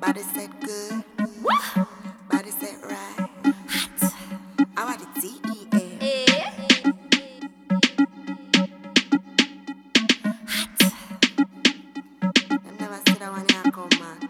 Body set good. Body set right. Hot. I want the DEA. Hot. Them never said I want to come, man.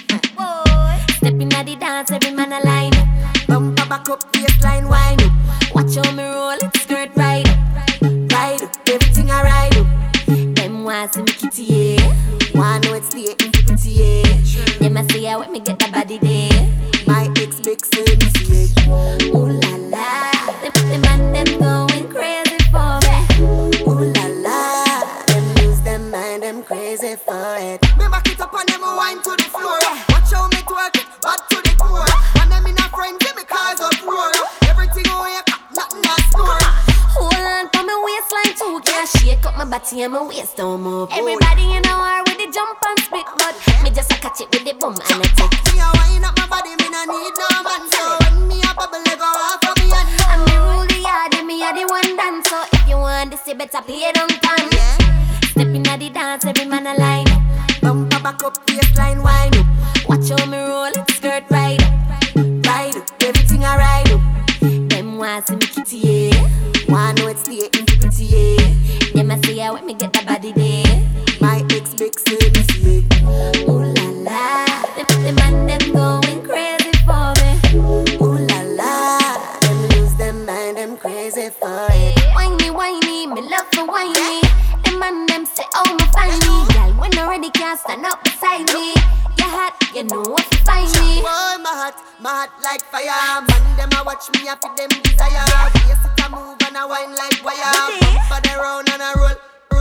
Boy, stepping at the dance, every man a line up. Bumper back up, baseline wine up. Watch how me roll it, skirt right up. Ride up, everything I ride up. Them want see me kitty, yeah. Wanna know it's the pretty, yeah. Them a say, when me get the body there. My ex big sense, yeah. Ooh la la, the man them going crazy for me. Ooh la la, them lose them mind, them crazy for it. Me back it up and them wine to the floor. Watch how me twerk it, back to the core. And them in a friend, give me cars up roar. Everything on your cap, nothing a score. Hold on for me waistline too, can't shake up my body and my waist don't move. Boy. Everybody in a war with the jump and spit, but me just a catch it with the boom and a tick. Me a wine up my body, me no need no man. So when me a bubble, let go off of me and And me rule the yard, and me a the one dance. So if you want this, you better play it on time. yeah. Stepping at the dance, every man a line up. Bumper back up, baseline wine up. Watch how me roll it, skirt right up. Ride up, everything I ride up. Them want see me kitty, yeah. Wanna know it's the pretty, yeah. Them a say, when me get the body there. My ex big sense, yeah. Ooh la la, the man them going crazy for me. Ooh la la, them lose them mind, them crazy for it. Whiny, me love for whiny. The man them say, oh me find me. Girl, when you ready, can't stand up beside me. You hot, you know what to find me. Boy, my heart like fire. Man, them a watch me, I feel them desire. Yes, it a move and a wine like wire. Bump the round and a roll.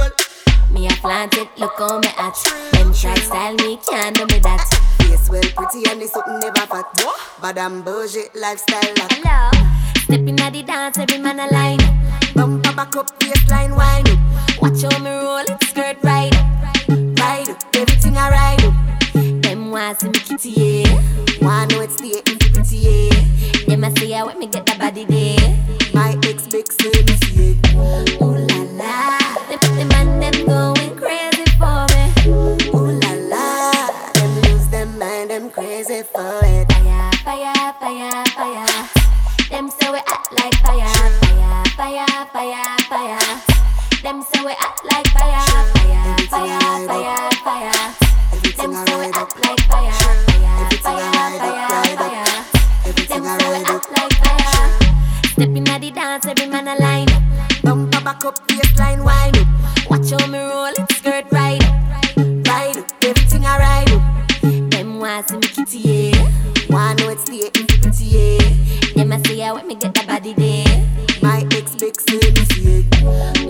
Me a plant it, look how me at. Them try style me, can't do me that. Face well pretty and the something never fat. But I'm bougie lifestyle lock. Hello, stepping at the dance, every man a line up. Bumper back up, baseline wine up. Watch how me roll it, skirt right up. Ride up, everything I ride up. Them want see me kitty, yeah. Wanna know it's the pretty, yeah. Them a say, when me get the body there. My ex big sense, yeah. Ooh la la, the man them going crazy for me. Ooh la la, them lose them mind, them crazy for it. Fire, fire, fire, fire. Them say we act like fire. Fire, fire, fire, fire. Them say we act like fire. Fire, fire, fire, fire. Them say we act like fire. Fire, fire, fire, fire. Them say we act like fire. Stepping at the dance, every man a line up. Bumper back up, baseline wine up. Watch how me roll it, skirt right up. Ride up, everything I ride up. Them want see me kitty, yeah. Wanna know it's the pretty, yeah. Them a say, when me get the body there. My ex big sense, yeah.